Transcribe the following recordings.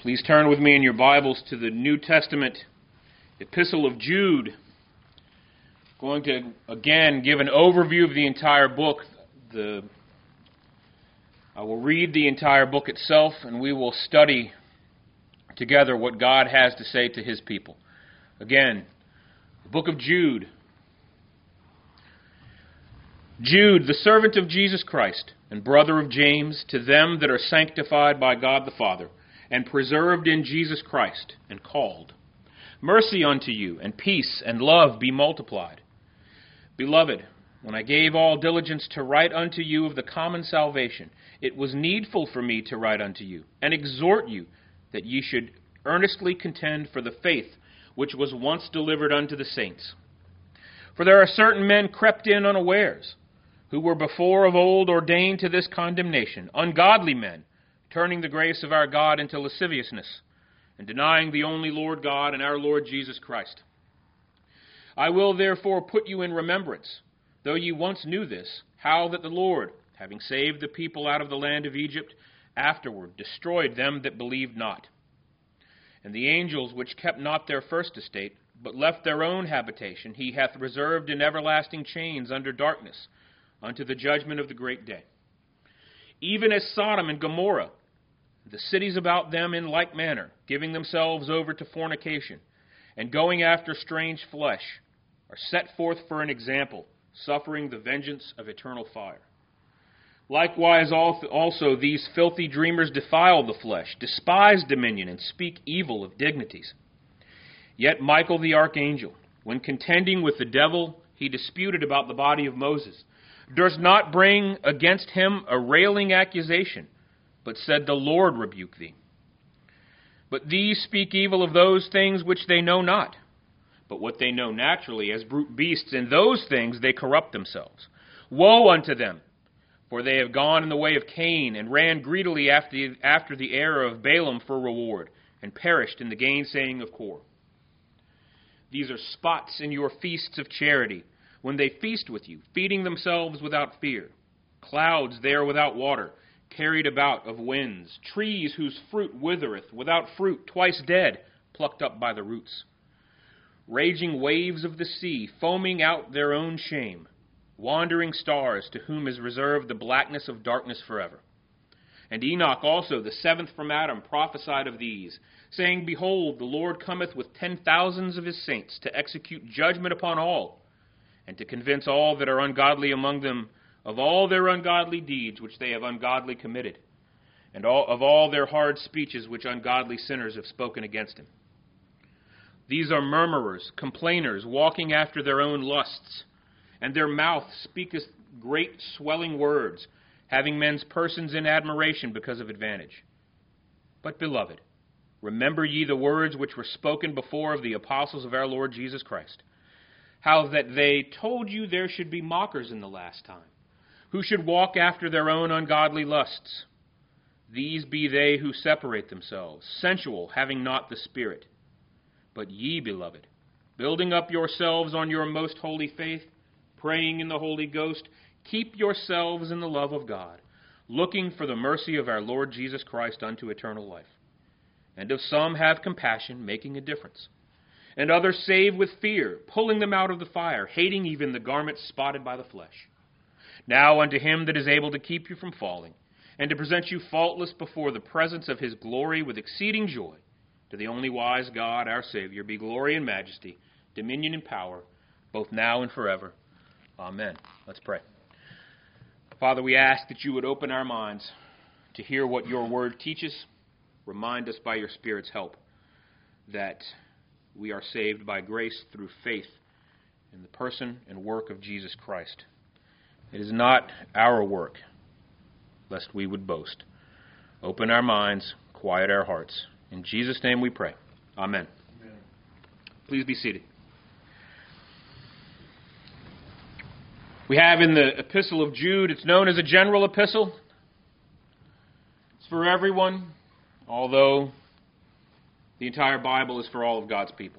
Please turn with me in your Bibles to the New Testament Epistle of Jude. I'm going to, again, give an overview of the entire book. I will read the entire book itself, and we will study together what God has to say to His people. Again, the book of Jude. Jude, the servant of Jesus Christ, and brother of James, to them that are sanctified by God the Father, and preserved in Jesus Christ, and called. Mercy unto you, and peace, and love be multiplied. Beloved, when I gave all diligence to write unto you of the common salvation, it was needful for me to write unto you, and exhort you, that ye should earnestly contend for the faith which was once delivered unto the saints. For there are certain men crept in unawares, who were before of old ordained to this condemnation, ungodly men, turning the grace of our God into lasciviousness, and denying the only Lord God and our Lord Jesus Christ. I will therefore put you in remembrance, though ye once knew this, how that the Lord, having saved the people out of the land of Egypt, afterward destroyed them that believed not. And the angels which kept not their first estate, but left their own habitation, he hath reserved in everlasting chains under darkness, unto the judgment of the great day. Even as Sodom and Gomorrah, the cities about them in like manner, giving themselves over to fornication, and going after strange flesh, are set forth for an example, suffering the vengeance of eternal fire. Likewise also these filthy dreamers defile the flesh, despise dominion, and speak evil of dignities. Yet Michael the archangel, when contending with the devil, he disputed about the body of Moses, durst not bring against him a railing accusation, but said, The Lord rebuke thee. But these speak evil of those things which they know not, but what they know naturally as brute beasts, in those things they corrupt themselves. Woe unto them! For they have gone in the way of Cain, and ran greedily after the error of Balaam for reward, and perished in the gainsaying of Kor. These are spots in your feasts of charity, when they feast with you, feeding themselves without fear. Clouds there without water, carried about of winds. Trees whose fruit withereth, without fruit, twice dead, plucked up by the roots. Raging waves of the sea, foaming out their own shame. Wandering stars, to whom is reserved the blackness of darkness forever. And Enoch also, the seventh from Adam, prophesied of these, saying, Behold, the Lord cometh with 10,000s of his saints, to execute judgment upon all, and to convince all that are ungodly among them of all their ungodly deeds which they have ungodly committed, and of all their hard speeches which ungodly sinners have spoken against him. These are murmurers, complainers, walking after their own lusts, and their mouth speaketh great swelling words, having men's persons in admiration because of advantage. But, beloved, remember ye the words which were spoken before of the apostles of our Lord Jesus Christ, how that they told you there should be mockers in the last time, who should walk after their own ungodly lusts. These be they who separate themselves, sensual, having not the Spirit. But ye, beloved, building up yourselves on your most holy faith, praying in the Holy Ghost, keep yourselves in the love of God, looking for the mercy of our Lord Jesus Christ unto eternal life. And of some have compassion, making a difference. And others save with fear, pulling them out of the fire, hating even the garments spotted by the flesh. Now unto him that is able to keep you from falling, and to present you faultless before the presence of his glory with exceeding joy, to the only wise God, our Savior, be glory and majesty, dominion and power, both now and forever. Amen. Let's pray. Father, we ask that you would open our minds to hear what your word teaches. Remind us by your Spirit's help that we are saved by grace through faith in the person and work of Jesus Christ. It is not our work, lest we would boast. Open our minds, quiet our hearts. In Jesus' name we pray. Amen. Amen. Please be seated. We have in the Epistle of Jude, it's known as a general epistle. It's for everyone, although the entire Bible is for all of God's people.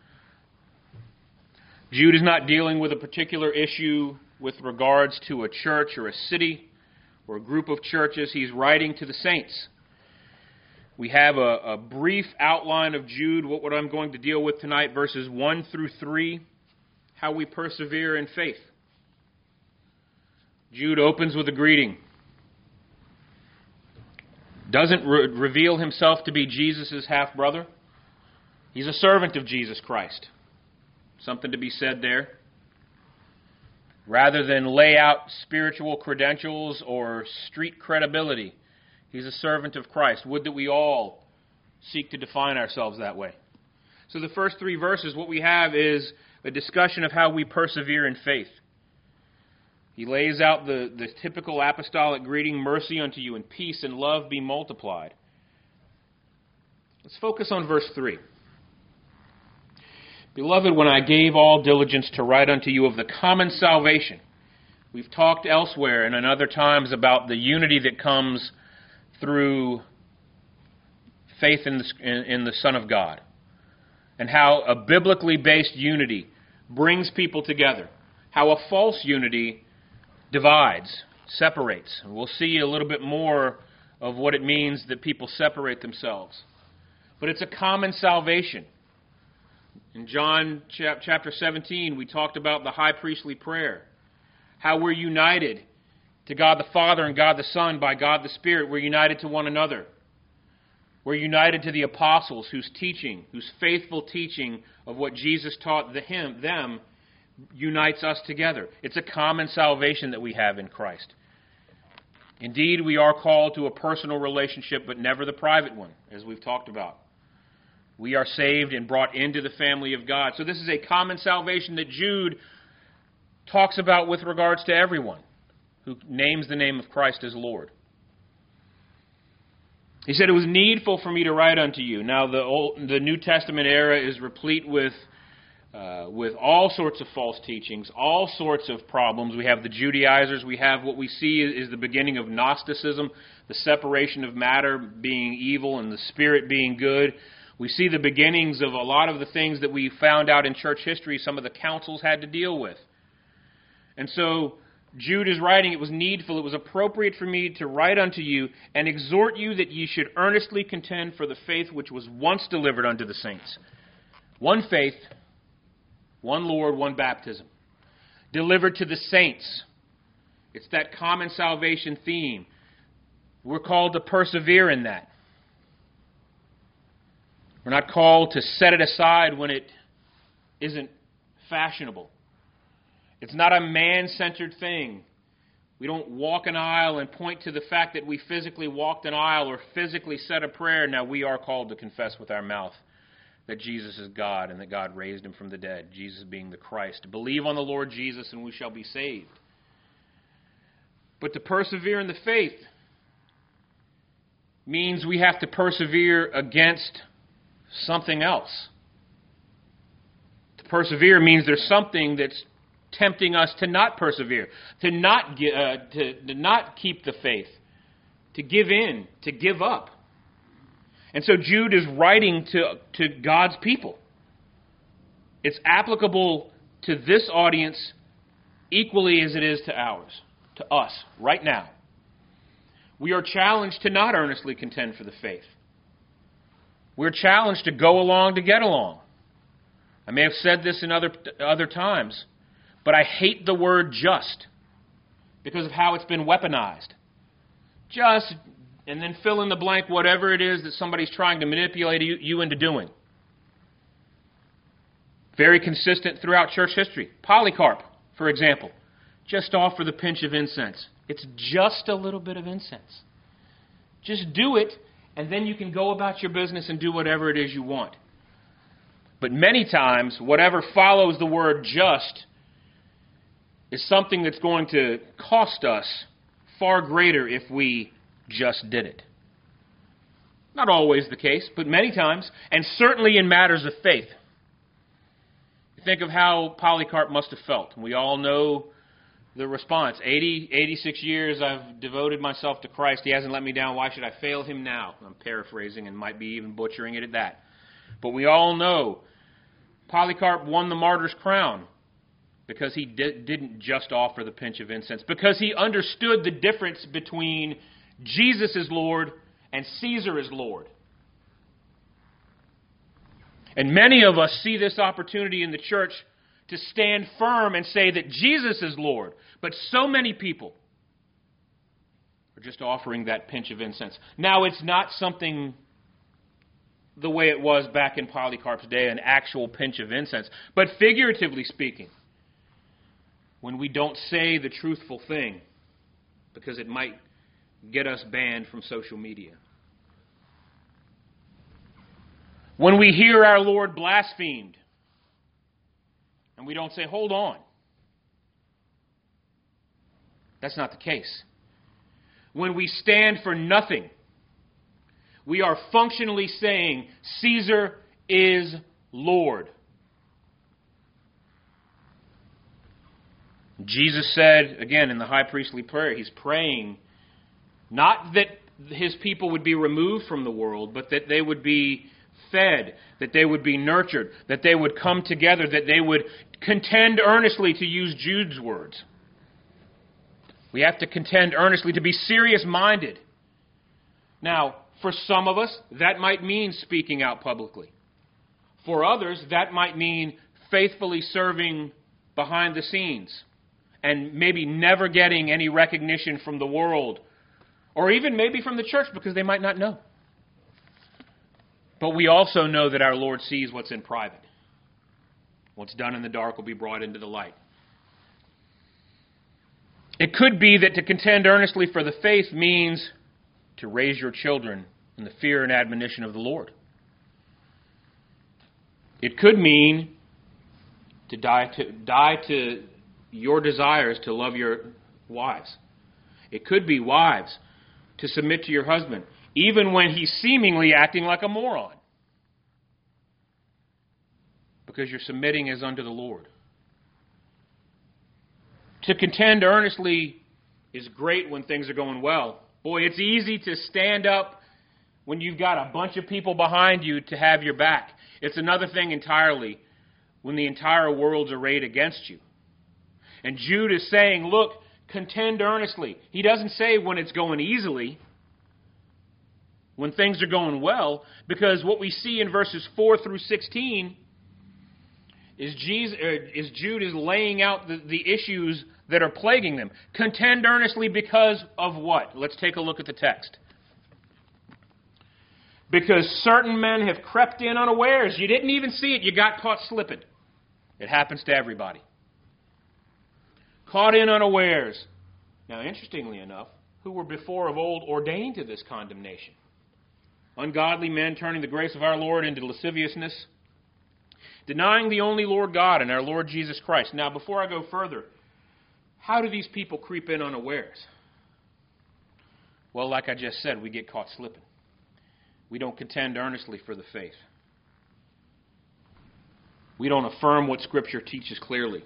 Jude is not dealing with a particular issue with regards to a church or a city or a group of churches. He's writing to the saints. We have a brief outline of Jude, what I'm going to deal with tonight, verses 1 through 3, how we persevere in faith. Jude opens with a greeting. Doesn't reveal himself to be Jesus' half-brother. He's a servant of Jesus Christ. Something to be said there. Rather than lay out spiritual credentials or street credibility, he's a servant of Christ. Would that we all seek to define ourselves that way. So the first 3 verses, what we have is a discussion of how we persevere in faith. He lays out the typical apostolic greeting, mercy unto you and peace and love be multiplied. Let's focus on verse 3. Beloved, when I gave all diligence to write unto you of the common salvation. We've talked elsewhere and in other times about the unity that comes through faith in the Son of God. And how a biblically based unity brings people together. How a false unity divides, separates. And we'll see a little bit more of what it means that people separate themselves. But it's a common salvation. In John chapter 17, we talked about the high priestly prayer. How we're united to God the Father and God the Son by God the Spirit. We're united to one another. We're united to the apostles whose faithful teaching of what Jesus taught them unites us together. It's a common salvation that we have in Christ. Indeed, we are called to a personal relationship, but never the private one, as we've talked about. We are saved and brought into the family of God. So this is a common salvation that Jude talks about with regards to everyone who names the name of Christ as Lord. He said, it was needful for me to write unto you. Now, the New Testament era is replete with all sorts of false teachings, all sorts of problems. We have the Judaizers. We have what we see is the beginning of Gnosticism, the separation of matter being evil and the spirit being good. We see the beginnings of a lot of the things that we found out in church history some of the councils had to deal with. And so Jude is writing, it was needful, it was appropriate for me to write unto you and exhort you that ye should earnestly contend for the faith which was once delivered unto the saints. One faith, one Lord, one baptism. Delivered to the saints. It's that common salvation theme. We're called to persevere in that. We're not called to set it aside when it isn't fashionable. It's not a man-centered thing. We don't walk an aisle and point to the fact that we physically walked an aisle or physically said a prayer. Now we are called to confess with our mouth that Jesus is God and that God raised him from the dead, Jesus being the Christ. Believe on the Lord Jesus and we shall be saved. But to persevere in the faith means we have to persevere against something else. To persevere means there's something that's tempting us to not persevere, to not keep the faith, to give in, to give up. And so Jude is writing to God's people. It's applicable to this audience equally as it is to ours, to us, right now. We are challenged to not earnestly contend for the faith. We're challenged to go along to get along. I may have said this in other times, but I hate the word just because of how it's been weaponized. Just, and then fill in the blank whatever it is that somebody's trying to manipulate you into doing. Very consistent throughout church history. Polycarp, for example, just offer the pinch of incense. It's just a little bit of incense. Just do it, and then you can go about your business and do whatever it is you want. But many times, whatever follows the word just is something that's going to cost us far greater if we just did it. Not always the case, but many times, and certainly in matters of faith. Think of how Polycarp must have felt. We all know the response. 86 years I've devoted myself to Christ. He hasn't let me down. Why should I fail him now? I'm paraphrasing and might be even butchering it at that. But we all know Polycarp won the martyr's crown because he didn't just offer the pinch of incense. Because he understood the difference between Jesus is Lord and Caesar is Lord. And many of us see this opportunity in the church to stand firm and say that Jesus is Lord. But so many people are just offering that pinch of incense. Now, it's not something the way it was back in Polycarp's day, an actual pinch of incense. But figuratively speaking, when we don't say the truthful thing, because it might get us banned from social media. When we hear our Lord blasphemed, and we don't say, hold on. That's not the case. When we stand for nothing, we are functionally saying, Caesar is Lord. Jesus said, again, in the high priestly prayer, he's praying not that his people would be removed from the world, but that they would be fed, that they would be nurtured, that they would come together, that they would contend earnestly, to use Jude's words. We have to contend earnestly, to be serious-minded. Now, for some of us, that might mean speaking out publicly. For others, that might mean faithfully serving behind the scenes and maybe never getting any recognition from the world or even maybe from the church because they might not know. But we also know that our Lord sees what's in private. What's done in the dark will be brought into the light. It could be that to contend earnestly for the faith means to raise your children in the fear and admonition of the Lord. It could mean to die to your desires to love your wives. It could be wives to submit to your husband, even when he's seemingly acting like a moron, because you're submitting as unto the Lord. To contend earnestly is great when things are going well. Boy, it's easy to stand up when you've got a bunch of people behind you to have your back. It's another thing entirely when the entire world's arrayed against you. And Jude is saying, look, contend earnestly. He doesn't say when it's going easily, when things are going well, because what we see in verses 4 through 16 is Jude is laying out the issues that are plaguing them. Contend earnestly because of what? Let's take a look at the text. Because certain men have crept in unawares. You didn't even see it. You got caught slipping. It happens to everybody. Caught in unawares. Now, interestingly enough, who were before of old ordained to this condemnation? Ungodly men turning the grace of our Lord into lasciviousness, denying the only Lord God and our Lord Jesus Christ. Now, before I go further, how do these people creep in unawares? Well, like I just said, we get caught slipping. We don't contend earnestly for the faith. We don't affirm what Scripture teaches clearly.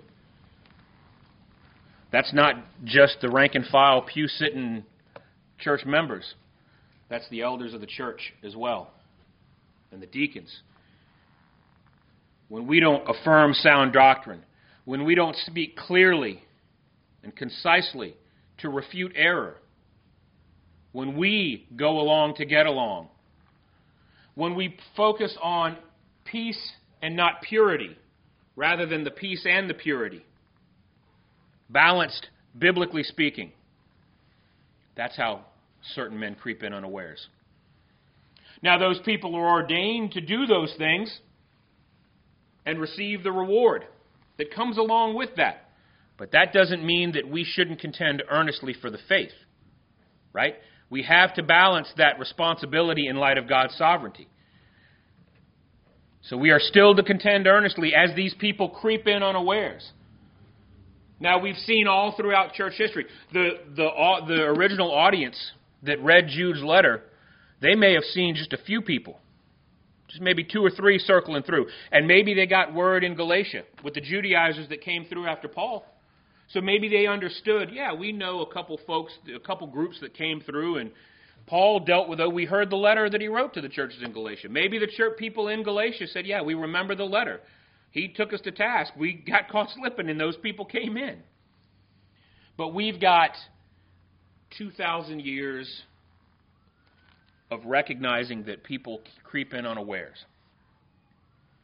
That's not just the rank and file pew-sitting church members. That's the elders of the church as well, and the deacons. When we don't affirm sound doctrine, when we don't speak clearly and concisely to refute error, when we go along to get along, when we focus on peace and not purity, rather than the peace and the purity, balanced, biblically speaking, that's how certain men creep in unawares. Now, those people are ordained to do those things and receive the reward that comes along with that. But that doesn't mean that we shouldn't contend earnestly for the faith, right? We have to balance that responsibility in light of God's sovereignty. So we are still to contend earnestly as these people creep in unawares. Now, we've seen all throughout church history, the original audience that read Jude's letter, they may have seen just a few people, just maybe 2 or 3 circling through. And maybe they got word in Galatia with the Judaizers that came through after Paul. So maybe they understood, yeah, we know a couple folks, a couple groups that came through, and Paul dealt with, we heard the letter that he wrote to the churches in Galatia. Maybe the church people in Galatia said, yeah, we remember the letter. He took us to task. We got caught slipping, and those people came in. But we've got 2,000 years of recognizing that people creep in unawares.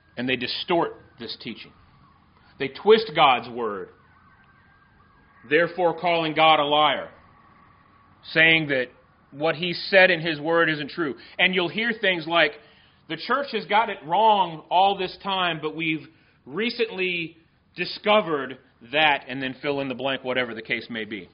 And they distort this teaching. They twist God's word, therefore calling God a liar, saying that what he said in his word isn't true. And you'll hear things like, the church has got it wrong all this time, but we've recently discovered that, and then fill in the blank, whatever the case may be.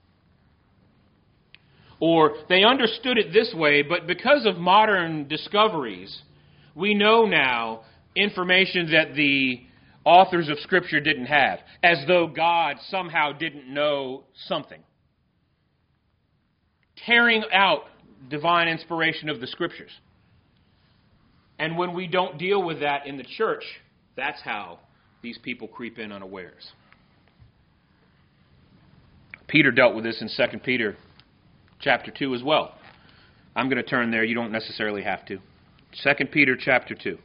Or they understood it this way, but because of modern discoveries, we know now information that the authors of Scripture didn't have, as though God somehow didn't know something. Tearing out divine inspiration of the Scriptures. And when we don't deal with that in the church, that's how these people creep in unawares. Peter dealt with this in 2 Peter chapter 2 as well. I'm going to turn there. You don't necessarily have to. 2 Peter chapter 2.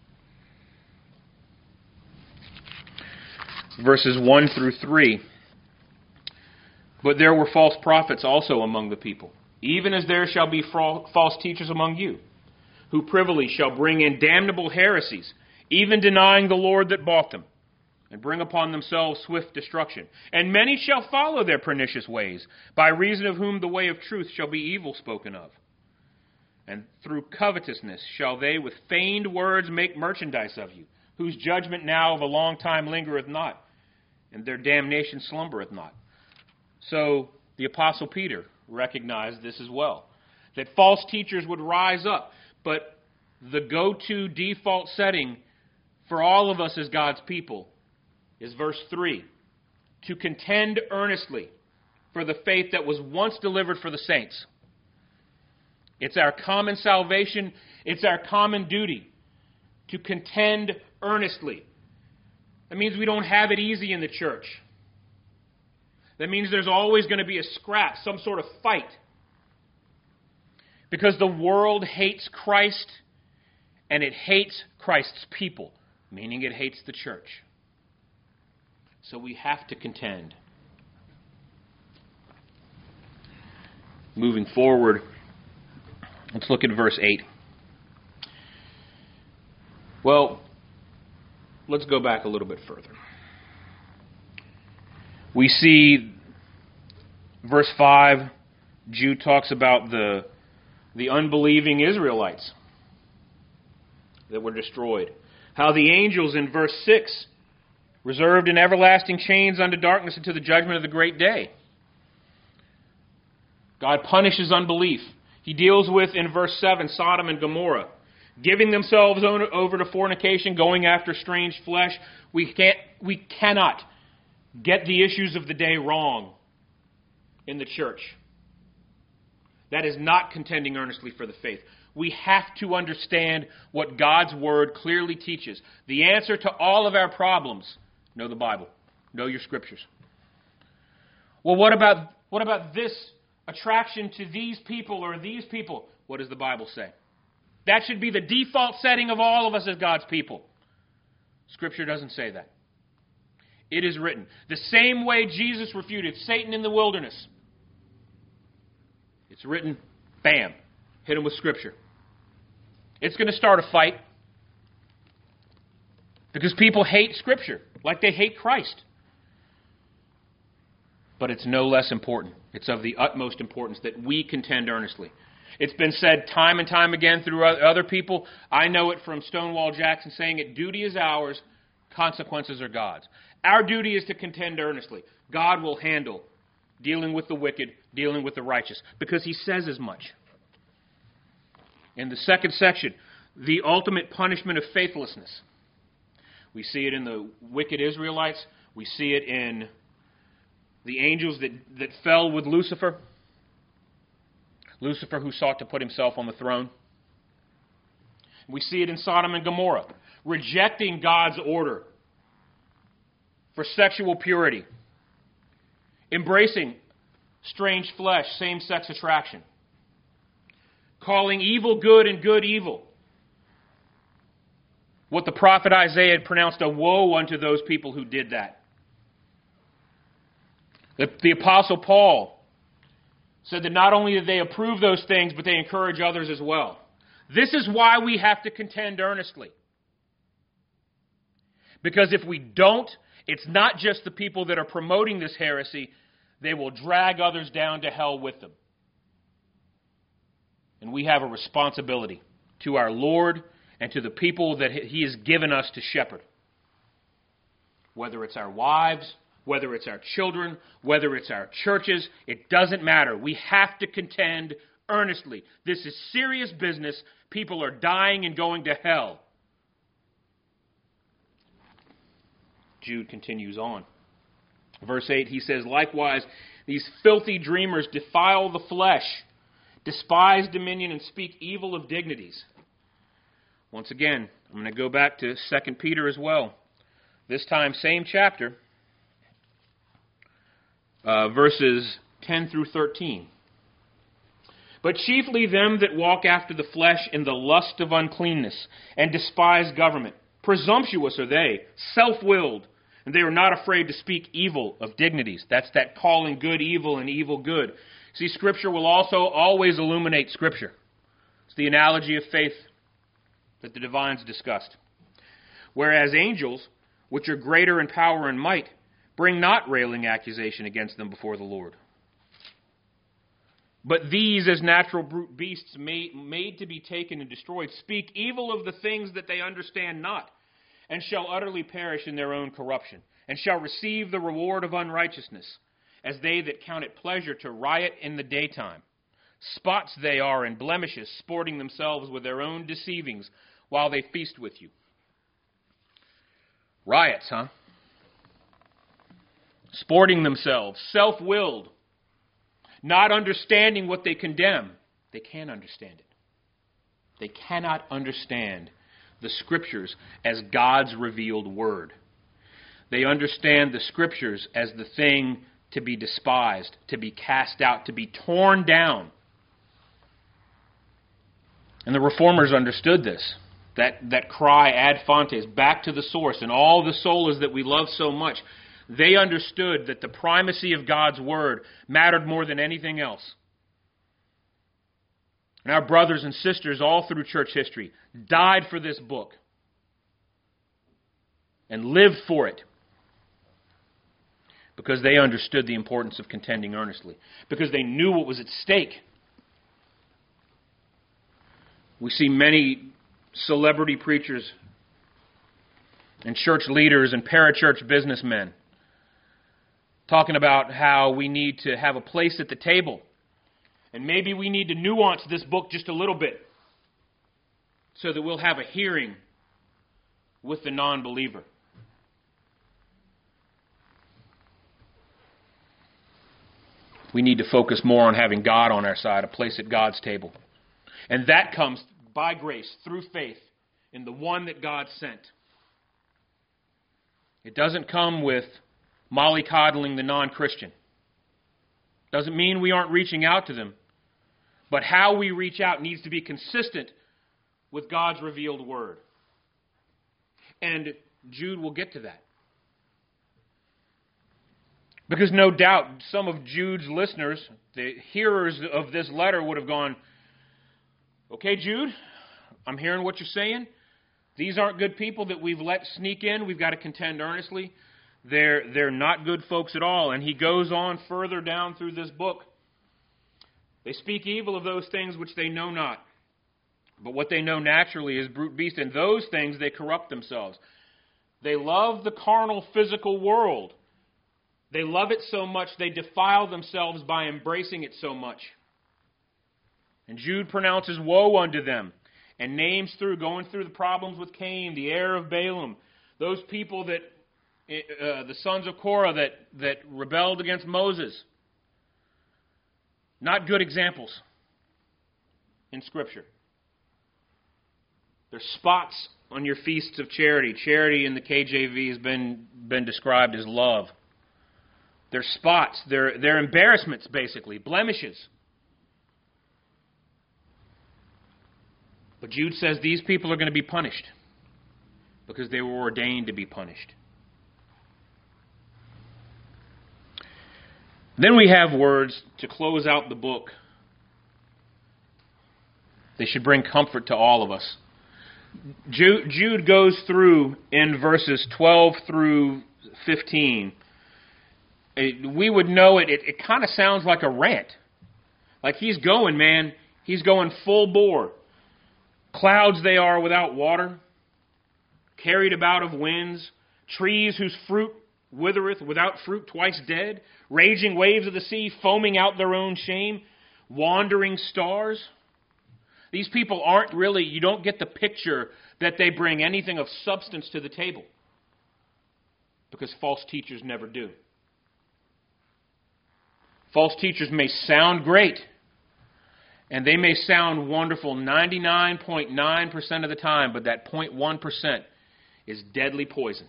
Verses 1 through 3. But there were false prophets also among the people, even as there shall be false teachers among you, who privily shall bring in damnable heresies, even denying the Lord that bought them, and bring upon themselves swift destruction. And many shall follow their pernicious ways, by reason of whom the way of truth shall be evil spoken of. And through covetousness shall they with feigned words make merchandise of you, whose judgment now of a long time lingereth not, and their damnation slumbereth not. So the Apostle Peter recognized this as well, that false teachers would rise up, but the go-to default setting for all of us as God's people is verse 3, to contend earnestly for the faith that was once delivered for the saints. It's our common salvation, it's our common duty to contend earnestly. That means we don't have it easy in the church. That means there's always going to be a scrap, some sort of fight. Because the world hates Christ, and it hates Christ's people, meaning it hates the church. So we have to contend. Moving forward, let's look at verse 8. Well, let's go back a little bit further. We see verse 5, Jude talks about the unbelieving Israelites that were destroyed. How the angels in verse 6 reserved in everlasting chains unto darkness unto the judgment of the great day. God punishes unbelief. He deals with, in verse 7, Sodom and Gomorrah, giving themselves over to fornication, going after strange flesh. We cannot get the issues of the day wrong in the church. That is not contending earnestly for the faith. We have to understand what God's Word clearly teaches. The answer to all of our problems: know the Bible. Know your Scriptures. Well, what about this attraction to these people or these people? What does the Bible say? That should be the default setting of all of us as God's people. Scripture doesn't say that. It is written. The same way Jesus refuted Satan in the wilderness. It's written, bam, hit him with Scripture. It's going to start a fight because people hate Scripture like they hate Christ. But it's no less important. It's of the utmost importance that we contend earnestly. It's been said time and time again through other people. I know it from Stonewall Jackson saying it, duty is ours, consequences are God's. Our duty is to contend earnestly. God will handle dealing with the wicked, dealing with the righteous, because he says as much. In the second section, the ultimate punishment of faithlessness. We see it in the wicked Israelites. We see it in the angels that fell with Lucifer. Lucifer, who sought to put himself on the throne. We see it in Sodom and Gomorrah, rejecting God's order for sexual purity, embracing strange flesh, same-sex attraction, calling evil good and good evil. What the prophet Isaiah had pronounced a woe unto those people who did that. The Apostle Paul said that not only did they approve those things, but they encourage others as well. This is why we have to contend earnestly. Because if we don't, it's not just the people that are promoting this heresy. They will drag others down to hell with them. And we have a responsibility to our Lord and to the people that He has given us to shepherd. Whether it's our wives, whether it's our children, whether it's our churches, it doesn't matter. We have to contend earnestly. This is serious business. People are dying and going to hell. Jude continues on. Verse 8, he says, likewise, these filthy dreamers defile the flesh, despise dominion, and speak evil of dignities. Once again, I'm going to go back to 2 Peter as well. This time, same chapter, verses 10 through 13. But chiefly them that walk after the flesh in the lust of uncleanness, and despise government. Presumptuous are they, self-willed, and they are not afraid to speak evil of dignities. That's that calling good evil and evil good. See, Scripture will also always illuminate Scripture. It's the analogy of faith that the divines discussed. Whereas angels, which are greater in power and might, bring not railing accusation against them before the Lord. But these, as natural brute beasts made to be taken and destroyed, speak evil of the things that they understand not, and shall utterly perish in their own corruption, and shall receive the reward of unrighteousness, as they that count it pleasure to riot in the daytime. Spots they are and blemishes, sporting themselves with their own deceivings, while they feast with you. Riots, huh? Sporting themselves, self-willed, not understanding what they condemn. They can't understand it. They cannot understand the Scriptures as God's revealed Word. They understand the Scriptures as the thing to be despised, to be cast out, to be torn down. And the Reformers understood this. That cry, ad fontes, back to the source, and all the solas that we love so much. They understood that the primacy of God's Word mattered more than anything else. And our brothers and sisters all through church history died for this book and lived for it because they understood the importance of contending earnestly, because they knew what was at stake. We see many celebrity preachers and church leaders and parachurch businessmen talking about how we need to have a place at the table. And maybe we need to nuance this book just a little bit so that we'll have a hearing with the non-believer. We need to focus more on having God on our side, a place at God's table. And that comes by grace, through faith, in the one that God sent. It doesn't come with mollycoddling the non-Christian. Doesn't mean we aren't reaching out to them. But how we reach out needs to be consistent with God's revealed Word. And Jude will get to that. Because no doubt some of Jude's listeners, the hearers of this letter, would have gone, okay, Jude, I'm hearing what you're saying. These aren't good people that we've let sneak in. We've got to contend earnestly. They're not good folks at all. And he goes on further down through this book. They speak evil of those things which they know not. But what they know naturally is brute beast. And those things they corrupt themselves. They love the carnal, physical world. They love it so much they defile themselves by embracing it so much. And Jude pronounces woe unto them and names going through the problems with Cain, the heir of Balaam, those people that, the sons of Korah that rebelled against Moses. Not good examples in Scripture. There's spots on your feasts of charity. Charity in the KJV has been described as love. They're spots. They're embarrassments, basically, blemishes. But Jude says these people are going to be punished because they were ordained to be punished. Then we have words to close out the book. They should bring comfort to all of us. Jude goes through in verses 12 through 15. We would know it kind of sounds like a rant. Like he's going, man. He's going full bore. Clouds they are without water, carried about of winds, trees whose fruit withereth, without fruit twice dead, raging waves of the sea, foaming out their own shame, wandering stars. These people aren't really, you don't get the picture that they bring anything of substance to the table, because false teachers never do. False teachers may sound great, and they may sound wonderful 99.9% of the time, but that 0.1% is deadly poison.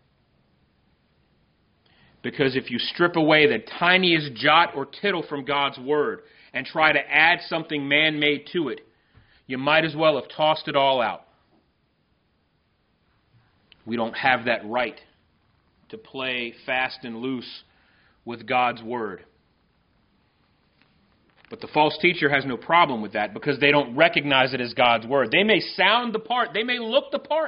Because if you strip away the tiniest jot or tittle from God's Word and try to add something man-made to it, you might as well have tossed it all out. We don't have that right to play fast and loose with God's Word. But the false teacher has no problem with that because they don't recognize it as God's Word. They may sound the part. They may look the part.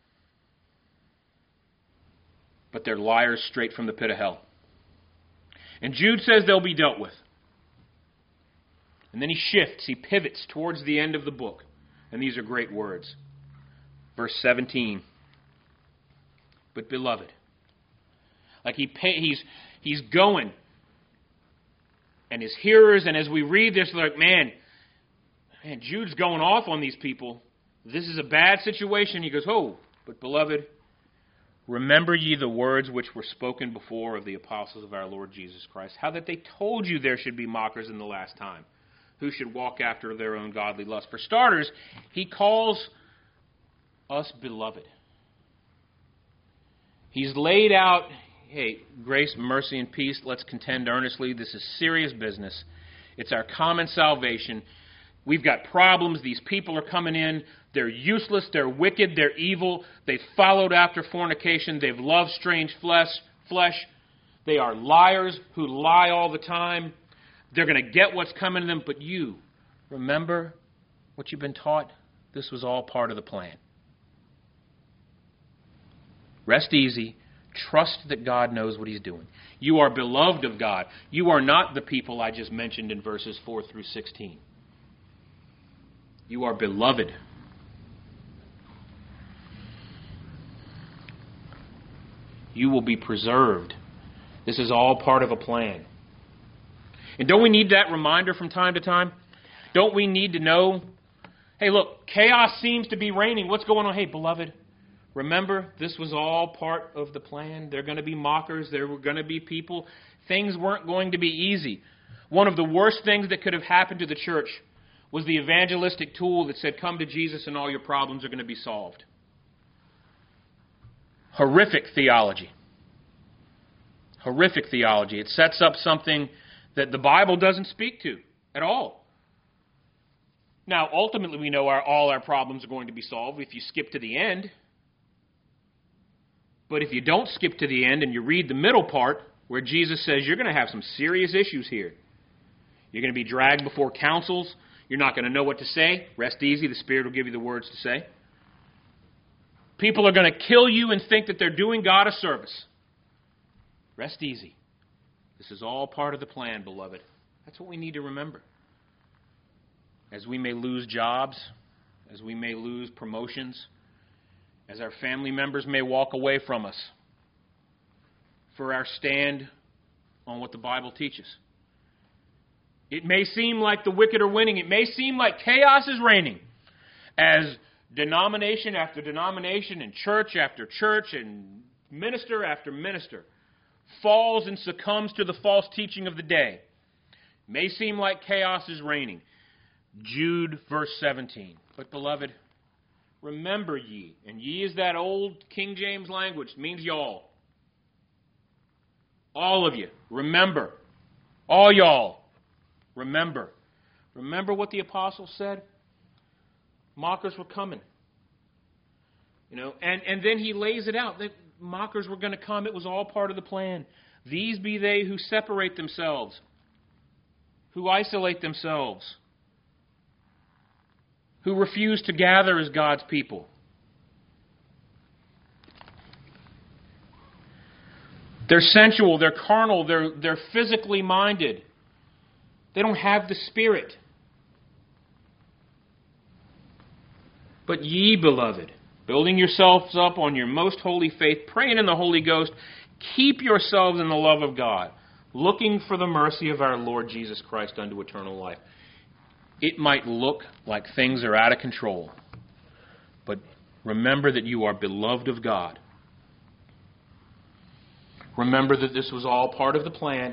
But they're liars straight from the pit of hell. And Jude says they'll be dealt with. And then he shifts. He pivots towards the end of the book. And these are great words. Verse 17. But beloved. Like he's going. And his hearers, and as we read this, they're like, man, Jude's going off on these people. This is a bad situation. He goes, oh, but beloved, remember ye the words which were spoken before of the apostles of our Lord Jesus Christ, how that they told you there should be mockers in the last time, who should walk after their own godly lust. For starters, he calls us beloved. He's laid out, hey, grace, mercy, and peace, let's contend earnestly. This is serious business. It's our common salvation. We've got problems. These people are coming in. They're useless. They're wicked. They're evil. They've followed after fornication. They've loved strange flesh. They are liars who lie all the time. They're going to get what's coming to them. But you, remember what you've been taught? This was all part of the plan. Rest easy. Trust that God knows what He's doing. You are beloved of God. You are not the people I just mentioned in verses 4 through 16. You are beloved. You will be preserved. This is all part of a plan. And don't we need that reminder from time to time? Don't we need to know, hey, look, chaos seems to be reigning. What's going on? Hey, beloved, remember, this was all part of the plan. There are going to be mockers. There were going to be people. Things weren't going to be easy. One of the worst things that could have happened to the church was the evangelistic tool that said, come to Jesus and all your problems are going to be solved. Horrific theology. Horrific theology. It sets up something that the Bible doesn't speak to at all. Now, ultimately, we know all our problems are going to be solved if you skip to the end. But if you don't skip to the end and you read the middle part, where Jesus says you're going to have some serious issues here. You're going to be dragged before councils. You're not going to know what to say. Rest easy. The Spirit will give you the words to say. People are going to kill you and think that they're doing God a service. Rest easy. This is all part of the plan, beloved. That's what we need to remember. As we may lose jobs, as we may lose promotions, as our family members may walk away from us for our stand on what the Bible teaches. It may seem like the wicked are winning. It may seem like chaos is reigning as denomination after denomination and church after church and minister after minister falls and succumbs to the false teaching of the day. It may seem like chaos is reigning. Jude verse 17. But beloved, remember ye, and ye is that old King James language, it means y'all. All of you, remember. All y'all, remember. Remember what the apostles said? Mockers were coming. And then he lays it out. That mockers were going to come. It was all part of the plan. These be they who separate themselves, who isolate themselves, who refuse to gather as God's people. They're sensual, they're carnal, they're physically minded. They don't have the Spirit. But ye, beloved, building yourselves up on your most holy faith, praying in the Holy Ghost, keep yourselves in the love of God, looking for the mercy of our Lord Jesus Christ unto eternal life. It might look like things are out of control, but remember that you are beloved of God. Remember that this was all part of the plan.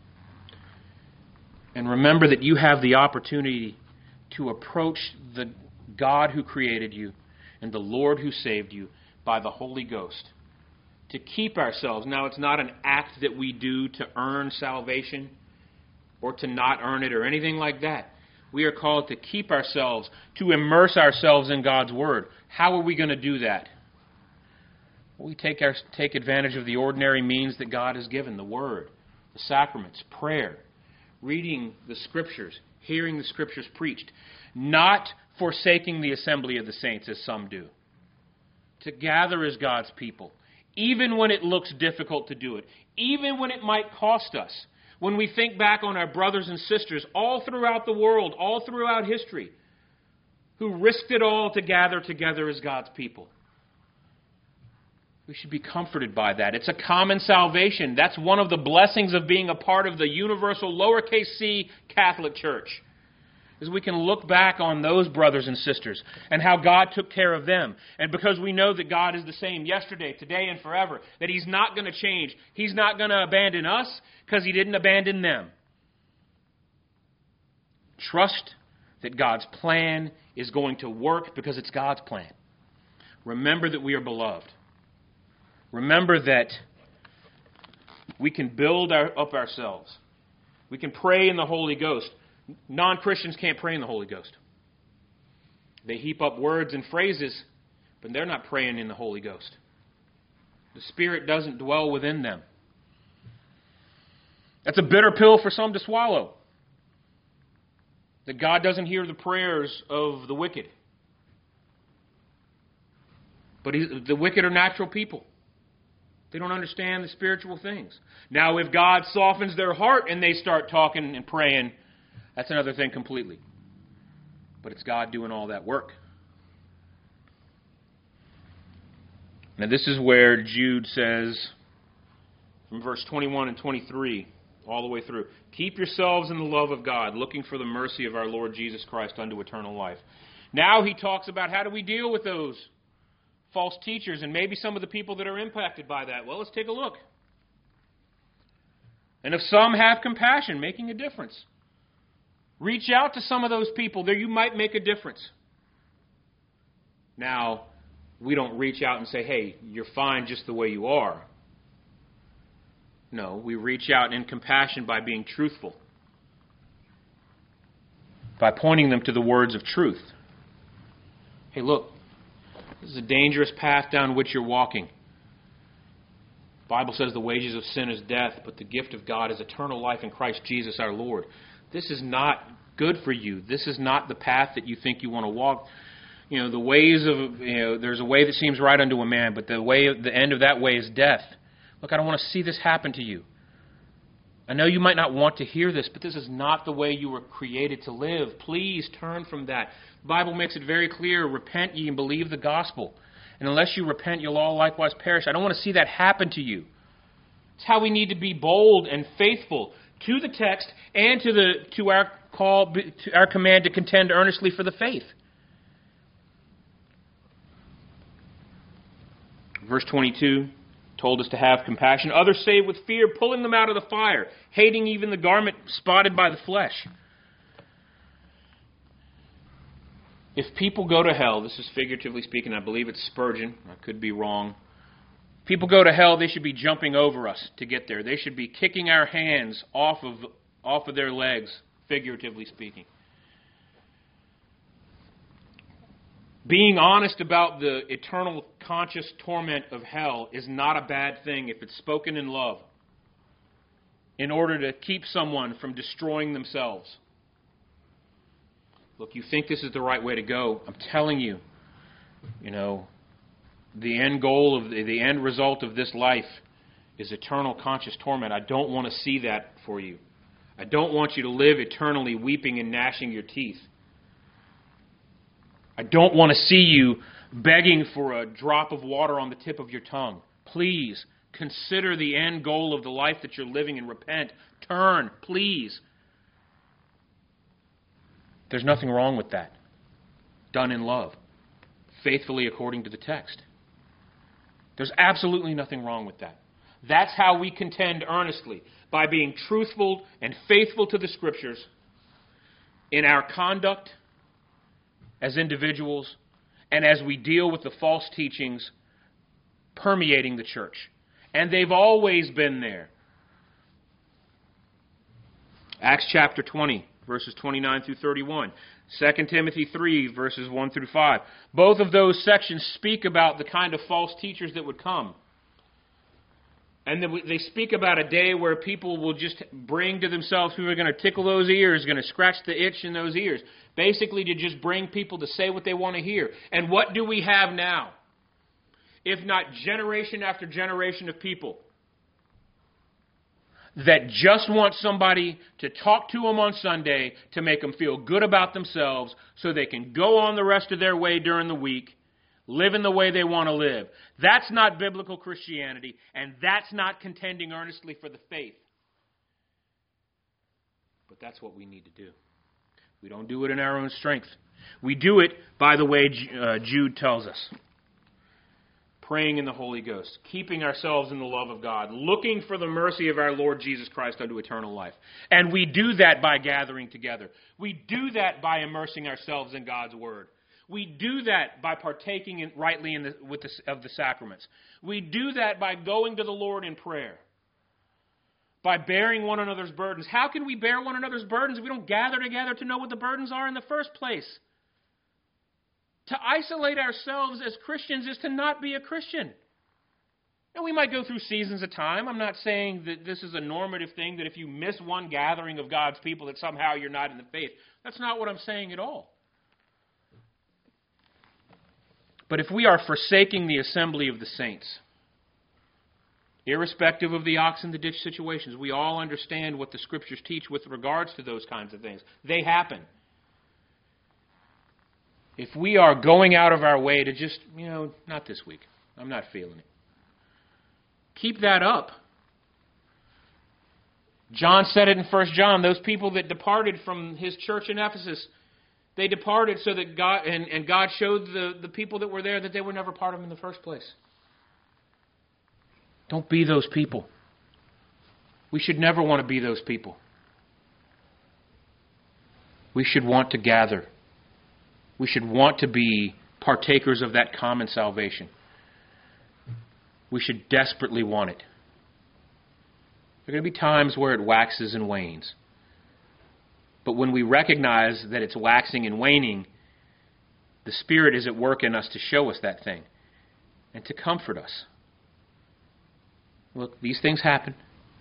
And remember that you have the opportunity to approach the God who created you and the Lord who saved you by the Holy Ghost. To keep ourselves. Now, it's not an act that we do to earn salvation or to not earn it or anything like that. We are called to keep ourselves, to immerse ourselves in God's Word. How are we going to do that? We take advantage of the ordinary means that God has given, the Word, the sacraments, prayer, reading the Scriptures, hearing the Scriptures preached, not forsaking the assembly of the saints as some do. To gather as God's people, even when it looks difficult to do it, even when it might cost us. When we think back on our brothers and sisters all throughout the world, all throughout history, who risked it all to gather together as God's people. We should be comforted by that. It's a common salvation. That's one of the blessings of being a part of the universal lowercase c Catholic Church. Is we can look back on those brothers and sisters and how God took care of them. And because we know that God is the same yesterday, today, and forever, that He's not going to change. He's not going to abandon us because He didn't abandon them. Trust that God's plan is going to work because it's God's plan. Remember that we are beloved. Remember that we can build up ourselves. We can pray in the Holy Ghost. Non-Christians can't pray in the Holy Ghost. They heap up words and phrases, but they're not praying in the Holy Ghost. The Spirit doesn't dwell within them. That's a bitter pill for some to swallow. That God doesn't hear the prayers of the wicked. But the wicked are natural people. They don't understand the spiritual things. Now, if God softens their heart and they start talking and praying, that's another thing completely. But it's God doing all that work. Now, this is where Jude says, from verse 21 and 23, all the way through, keep yourselves in the love of God, looking for the mercy of our Lord Jesus Christ unto eternal life. Now he talks about how do we deal with those false teachers and maybe some of the people that are impacted by that. Well, let's take a look. And if some have compassion, making a difference. Reach out to some of those people. There you might make a difference. Now, we don't reach out and say, hey, you're fine just the way you are. No, we reach out in compassion by being truthful. By pointing them to the words of truth. Hey, look. This is a dangerous path down which you're walking. The Bible says the wages of sin is death, but the gift of God is eternal life in Christ Jesus our Lord. This is not good for you. This is not the path that you think you want to walk. The ways of, there's a way that seems right unto a man, but the end of that way is death. Look, I don't want to see this happen to you. I know you might not want to hear this, but this is not the way you were created to live. Please turn from that. The Bible makes it very clear, repent ye and believe the gospel. And unless you repent, you'll all likewise perish. I don't want to see that happen to you. It's how we need to be bold and faithful to the text and to our call, to our command to contend earnestly for the faith. Verse 22 told us to have compassion. Others save with fear, pulling them out of the fire, hating even the garment spotted by the flesh. If people go to hell, this is figuratively speaking, I believe it's Spurgeon, I could be wrong. People go to hell, they should be jumping over us to get there. They should be kicking our hands off of their legs, figuratively speaking. Being honest about the eternal conscious torment of hell is not a bad thing if it's spoken in love in order to keep someone from destroying themselves. Look, you think this is the right way to go. I'm telling you, the end goal of the end result of this life is eternal conscious torment. I don't want to see that for you. I don't want you to live eternally weeping and gnashing your teeth. I don't want to see you begging for a drop of water on the tip of your tongue. Please consider the end goal of the life that you're living and repent. Turn, please. There's nothing wrong with that. Done in love, faithfully according to the text. There's absolutely nothing wrong with that. That's how we contend earnestly, by being truthful and faithful to the Scriptures in our conduct as individuals and as we deal with the false teachings permeating the church. And they've always been there. Acts chapter 20, verses 29 through 31. 2 Timothy 3, verses 1 through 5. Both of those sections speak about the kind of false teachers that would come. And they speak about a day where people will just bring to themselves, who are going to tickle those ears, going to scratch the itch in those ears. Basically to just bring people to say what they want to hear. And what do we have now? If not generation after generation of people that just want somebody to talk to them on Sunday to make them feel good about themselves so they can go on the rest of their way during the week, living the way they want to live. That's not biblical Christianity, and that's not contending earnestly for the faith. But that's what we need to do. We don't do it in our own strength. We do it by the way Jude tells us. Praying in the Holy Ghost, keeping ourselves in the love of God, looking for the mercy of our Lord Jesus Christ unto eternal life. And we do that by gathering together. We do that by immersing ourselves in God's Word. We do that by partaking rightly of the sacraments. We do that by going to the Lord in prayer, by bearing one another's burdens. How can we bear one another's burdens if we don't gather together to know what the burdens are in the first place? To isolate ourselves as Christians is to not be a Christian. And we might go through seasons of time. I'm not saying that this is a normative thing, that if you miss one gathering of God's people that somehow you're not in the faith. That's not what I'm saying at all. But if we are forsaking the assembly of the saints, irrespective of the ox in the ditch situations, we all understand what the Scriptures teach with regards to those kinds of things. They happen. If we are going out of our way to just, not this week, I'm not feeling it. Keep that up. John said it in 1 John, those people that departed from his church in Ephesus, they departed so that God, and God showed the people that were there that they were never part of him in the first place. Don't be those people. We should never want to be those people. We should want to gather. We should want to be partakers of that common salvation. We should desperately want it. There are going to be times where it waxes and wanes. But when we recognize that it's waxing and waning, the Spirit is at work in us to show us that thing and to comfort us. Look, these things happen.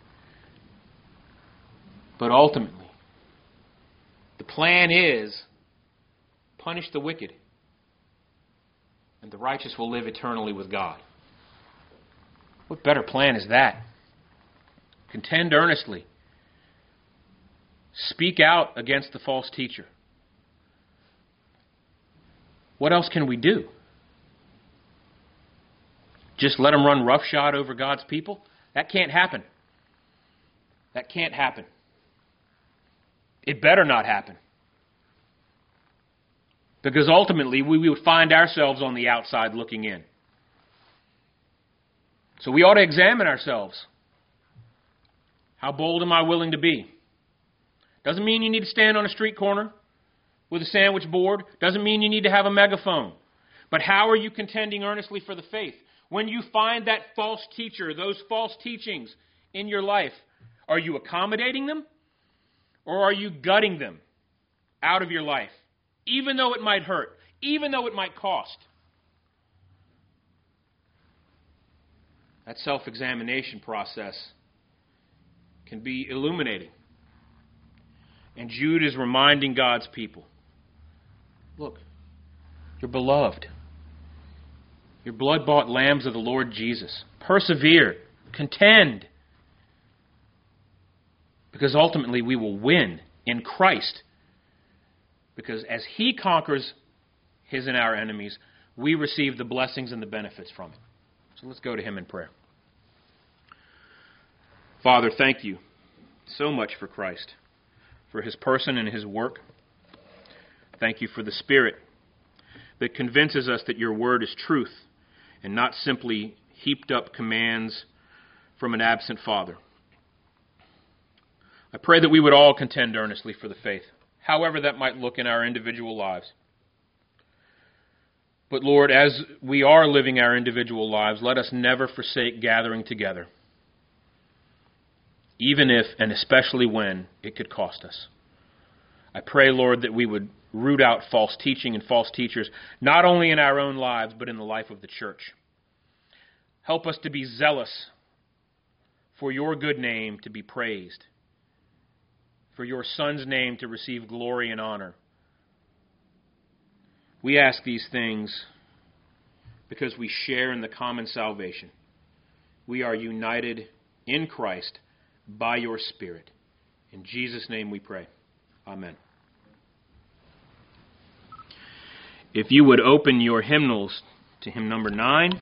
But ultimately, the plan is punish the wicked, and the righteous will live eternally with God. What better plan is that? Contend earnestly. Speak out against the false teacher. What else can we do? Just let them run roughshod over God's people? That can't happen. That can't happen. It better not happen. Because ultimately, we would find ourselves on the outside looking in. So we ought to examine ourselves. How bold am I willing to be? Doesn't mean you need to stand on a street corner with a sandwich board. Doesn't mean you need to have a megaphone. But how are you contending earnestly for the faith? When you find that false teacher, those false teachings in your life, are you accommodating them? Or are you gutting them out of your life? Even though it might hurt, even though it might cost. That self-examination process can be illuminating. And Jude is reminding God's people, look, you're beloved. You're blood-bought lambs of the Lord Jesus. Persevere. contend. Because ultimately we will win in Christ. Because as He conquers His and our enemies, we receive the blessings and the benefits from it. So let's go to Him in prayer. Father, thank you so much for Christ, for His person and His work. Thank you for the Spirit that convinces us that your word is truth and not simply heaped up commands from an absent Father. I pray that we would all contend earnestly for the faith, however that might look in our individual lives. But Lord, as we are living our individual lives, let us never forsake gathering together, even if and especially when it could cost us. I pray, Lord, that we would root out false teaching and false teachers, not only in our own lives, but in the life of the church. Help us to be zealous for your good name to be praised, for your Son's name to receive glory and honor. We ask these things because we share in the common salvation. We are united in Christ by your Spirit. In Jesus' name we pray. Amen. If you would open your hymnals to hymn number 9.